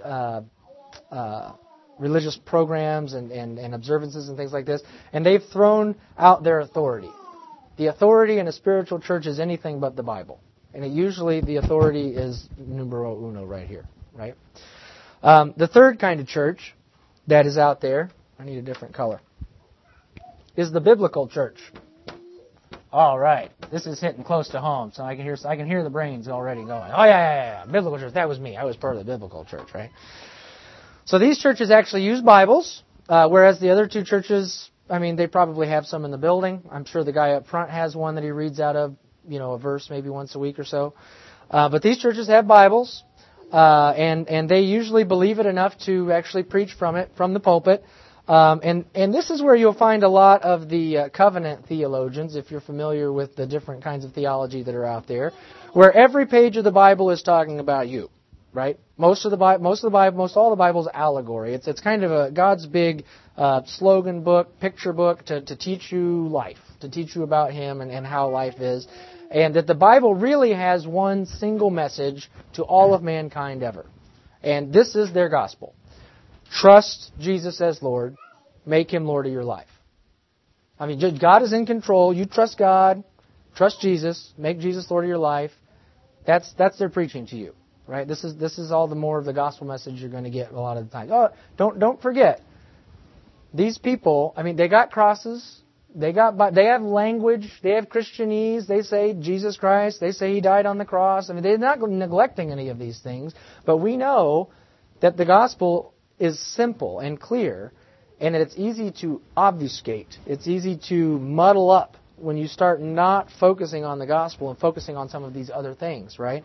Speaker 1: religious programs and observances and things like this. And they've thrown out their authority. The authority in a spiritual church is anything but the Bible. And usually the authority is numero uno right here, right? The third kind of church that is out there, I need a different color, is the biblical church. All right, this is hitting close to home, so I can hear the brains already going. Oh yeah, biblical church. That was me. I was part of the biblical church, right? So these churches actually use Bibles, whereas the other two churches, I mean, they probably have some in the building. I'm sure the guy up front has one that he reads out of, a verse maybe once a week or so. But these churches have Bibles, and they usually believe it enough to actually preach from the pulpit. And this is where you'll find a lot of the covenant theologians, if you're familiar with the different kinds of theology that are out there, where every page of the Bible is talking about you, right? Most all the Bible is allegory. It's kind of a God's big slogan book, picture book to teach you life, to teach you about Him and how life is, and that the Bible really has one single message to all of mankind ever, and this is their gospel. Trust Jesus as Lord. Make Him Lord of your life. I mean, God is in control. You trust God. Trust Jesus. Make Jesus Lord of your life. That's their preaching to you, right? This is all the more of the gospel message you're going to get a lot of the time. Oh, don't forget. These people, I mean, they got crosses. They have language. They have Christianese. They say Jesus Christ. They say He died on the cross. I mean, they're not neglecting any of these things. But we know that the gospel is simple and clear, and it's easy to obfuscate. It's easy to muddle up when you start not focusing on the gospel and focusing on some of these other things, right?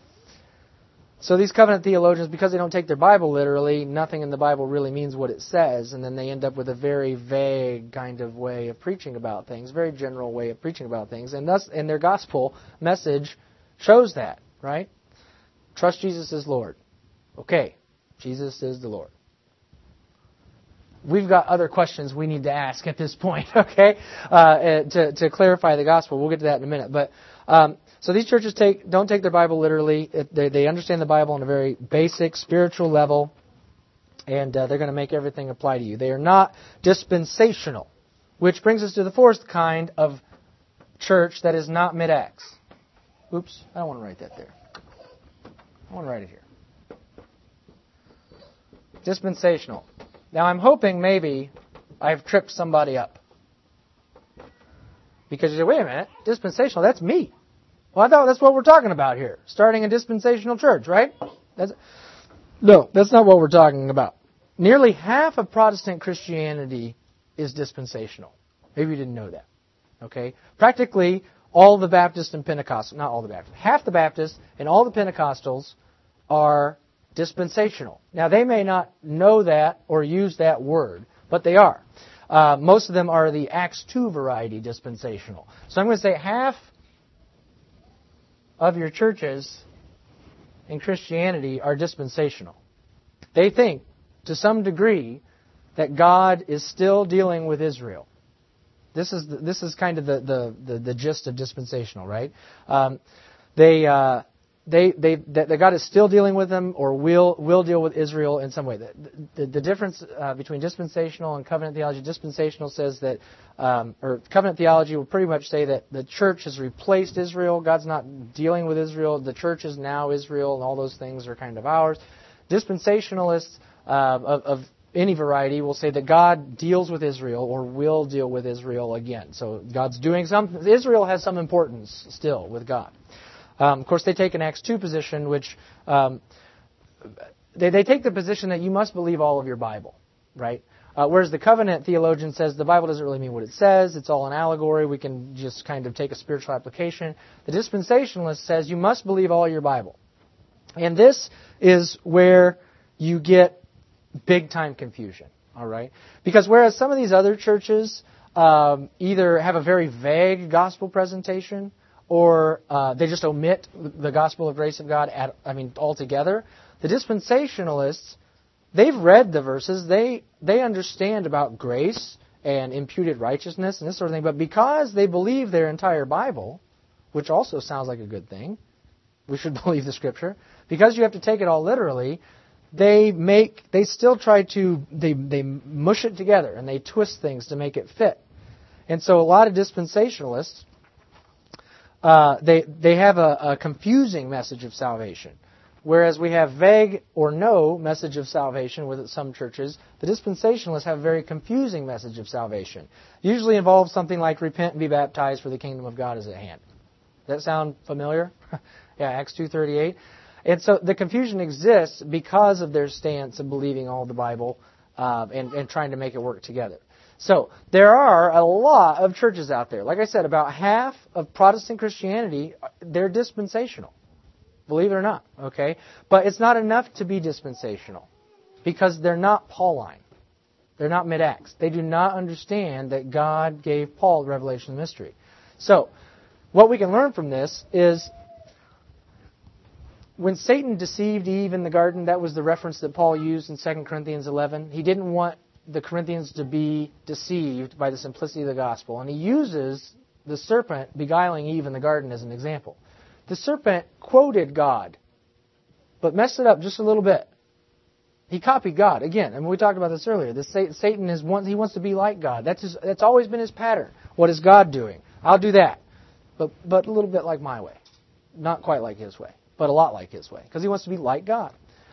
Speaker 1: So these covenant theologians, because they don't take their Bible literally, nothing in the Bible really means what it says, and then they end up with a very vague kind of way of preaching about things, very general way of preaching about things, and their gospel message shows that, right? Trust Jesus as Lord. Okay, Jesus is the Lord. We've got other questions we need to ask at this point, okay, to clarify the gospel. We'll get to that in a minute. But so these churches don't take their Bible literally. They understand the Bible on a very basic spiritual level, and they're going to make everything apply to you. They are not dispensational, which brings us to the fourth kind of church that is not mid-acts. Oops, I don't want to write that there. I want to write it here. Dispensational. Now, I'm hoping maybe I've tripped somebody up. Because you say, wait a minute, dispensational, that's me. Well, I thought that's what we're talking about here. Starting a dispensational church, right? No, that's not what we're talking about. Nearly half of Protestant Christianity is dispensational. Maybe you didn't know that. Okay? Practically all the Baptists and Pentecostals, not all the Baptists, half the Baptists and all the Pentecostals are dispensational. Now, they may not know that or use that word, but they are. Most of them are the Acts 2 variety dispensational. So I'm going to say half of your churches in Christianity are dispensational. They think, to some degree, that God is still dealing with Israel. This is kind of the gist of dispensational, right? That God is still dealing with them, or will deal with Israel in some way. The difference between dispensational and covenant theology, dispensational says that, or covenant theology will pretty much say that the church has replaced Israel. God's not dealing with Israel. The church is now Israel, and all those things are kind of ours. Dispensationalists of any variety will say that God deals with Israel, or will deal with Israel again. So God's doing something. Israel has some importance still with God. Of course, they take an Acts 2 position, which they take the position that you must believe all of your Bible, right? Whereas the covenant theologian says the Bible doesn't really mean what it says. It's all an allegory. We can just kind of take a spiritual application. The dispensationalist says you must believe all your Bible. And this is where you get big-time confusion, all right? Because whereas some of these other churches either have a very vague gospel presentation, or they just omit the gospel of grace of God altogether. The dispensationalists, they've read the verses, they understand about grace and imputed righteousness and this sort of thing. But because they believe their entire Bible, which also sounds like a good thing, we should believe the Scripture. Because you have to take it all literally, they still try to, they mush it together and they twist things to make it fit. And so a lot of dispensationalists, they have a confusing message of salvation. Whereas we have vague or no message of salvation with some churches, the dispensationalists have a very confusing message of salvation. Usually involves something like repent and be baptized for the kingdom of God is at hand. Does that sound familiar? Yeah, Acts 2:38. And so the confusion exists because of their stance of believing all the Bible and trying to make it work together. So there are a lot of churches out there. Like I said, about half of Protestant Christianity, they're dispensational. Believe it or not, okay? But it's not enough to be dispensational because they're not Pauline. They're not mid-Acts. They do not understand that God gave Paul the revelation of the mystery. So what we can learn from this is when Satan deceived Eve in the garden, that was the reference that Paul used in 2 Corinthians 11. He didn't want the Corinthians to be deceived by the simplicity of the gospel. And he uses the serpent beguiling Eve in the garden as an example. The serpent quoted God, but messed it up just a little bit. He copied God. Again, and we talked about this earlier. Satan he wants to be like God. That's always been his pattern. What is God doing? I'll do that. But a little bit like my way. Not quite like his way, but a lot like his way. Because he wants to be like God.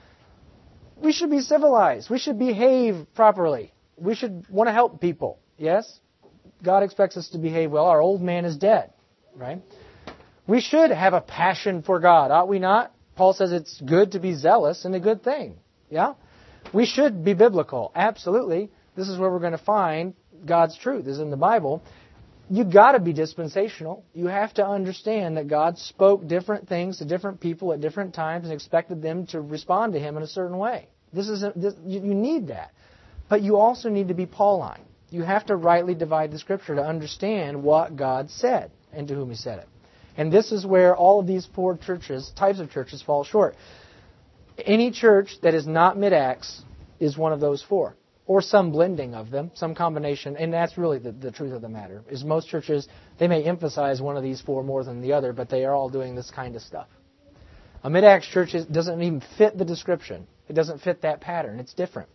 Speaker 1: We should be civilized. We should behave properly. We should want to help people. Yes? God expects us to behave well. Our old man is dead. Right? We should have a passion for God, ought we not? Paul says it's good to be zealous and a good thing. Yeah? We should be biblical. Absolutely. This is where we're going to find God's truth, is in the Bible. You've got to be dispensational. You have to understand that God spoke different things to different people at different times and expected them to respond to Him in a certain way. You need that. But you also need to be Pauline. You have to rightly divide the Scripture to understand what God said and to whom He said it. And this is where all of these four types of churches fall short. Any church that is not mid-Acts is one of those four. Or some blending of them, some combination. And that's really the truth of the matter. Is most churches, they may emphasize one of these four more than the other, but they are all doing this kind of stuff. A mid-Acts church doesn't even fit the description. It doesn't fit that pattern. It's different.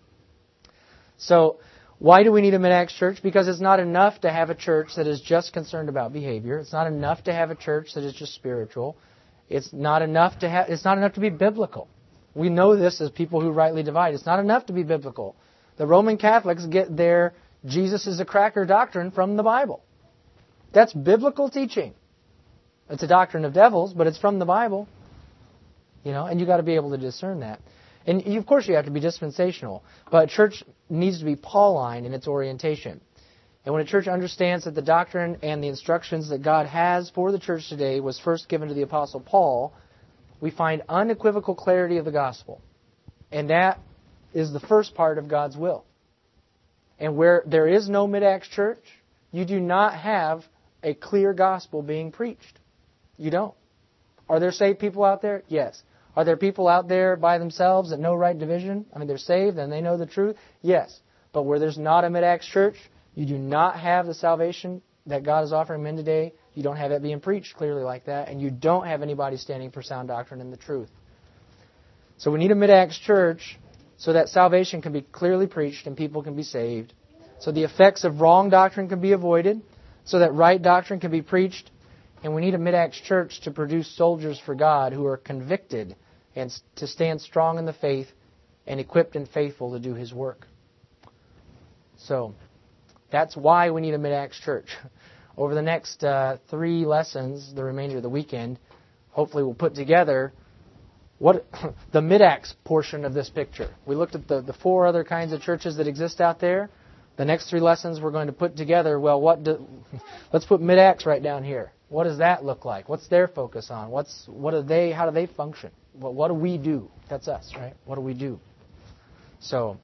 Speaker 1: So, why do we need a mid-Acts church? Because it's not enough to have a church that is just concerned about behavior. It's not enough to have a church that is just spiritual. It's not enough to be biblical. We know this as people who rightly divide. It's not enough to be biblical. The Roman Catholics get their Jesus is a cracker doctrine from the Bible. That's biblical teaching. It's a doctrine of devils, but it's from the Bible. And you've got to be able to discern that. And of course you have to be dispensational. But church needs to be Pauline in its orientation. And when a church understands that the doctrine and the instructions that God has for the church today was first given to the Apostle Paul, we find unequivocal clarity of the gospel. And that is the first part of God's will. And where there is no mid-Acts church, you do not have a clear gospel being preached. You don't. Are there saved people out there? Yes. Are there people out there by themselves that know right division? They're saved and they know the truth? Yes. But where there's not a mid-Acts church, you do not have the salvation that God is offering men today. You don't have it being preached clearly like that. And you don't have anybody standing for sound doctrine and the truth. So we need a mid-Acts church so that salvation can be clearly preached and people can be saved. So the effects of wrong doctrine can be avoided. So that right doctrine can be preached. And we need a mid-Acts church to produce soldiers for God who are convicted and to stand strong in the faith and equipped and faithful to do His work. So that's why we need a mid-Acts church. Over the next 3 lessons, the remainder of the weekend, hopefully we'll put together what the mid-Acts portion of this picture. We looked at the 4 other kinds of churches that exist out there. The next 3 lessons we're going to put together, let's put mid-Acts right down here. What does that look like? What's their focus on? How do they function? What do we do? That's us, right? What do we do? So